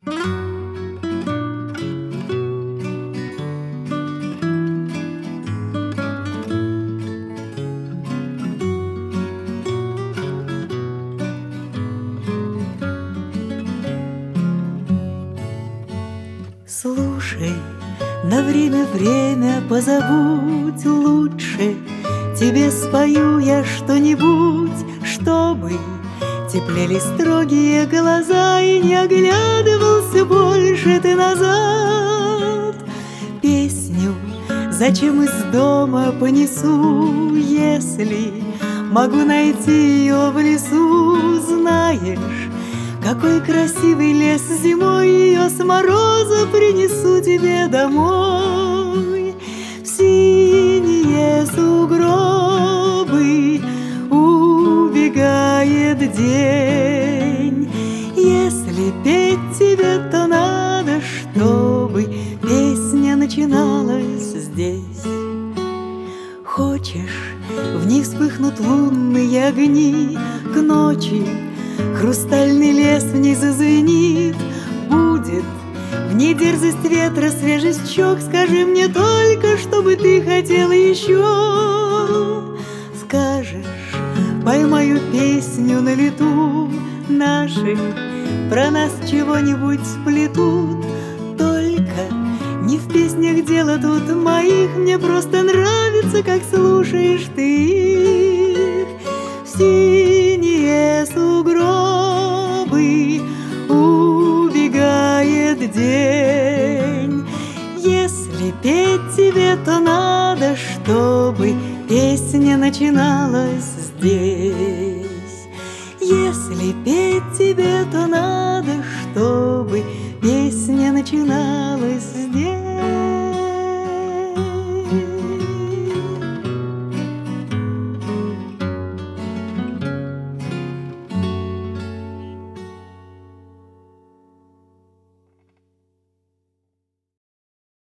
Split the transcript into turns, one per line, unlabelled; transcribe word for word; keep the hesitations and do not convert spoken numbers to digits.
Слушай, на время время позабудь лучше. Тебе спою я что-нибудь, чтобы теплели строгие глаза и не оглядывался больше ты назад. Песню зачем из дома понесу, если могу найти ее в лесу? Знаешь, какой красивый лес зимой, ее с мороза принесу тебе домой. В синие сугробы убегает день. Если петь тебе, то надо, чтобы песня начиналась здесь. Хочешь, в ней вспыхнут лунные огни, к ночи хрустальный лес в ней зазвенит. Будет в ней дерзость ветра, свежесть щек. Скажи мне только, чтобы ты хотела еще. Скажешь, поймаю песню на лету, наши про нас чего-нибудь сплетут. Только не в песнях дело тут моих, мне просто нравится, как слушаешь ты их. В синие сугробы убегает день. Если петь тебе, то надо, чтобы песня начиналась здесь. Если петь тебе, то надо, чтобы песня начиналась здесь.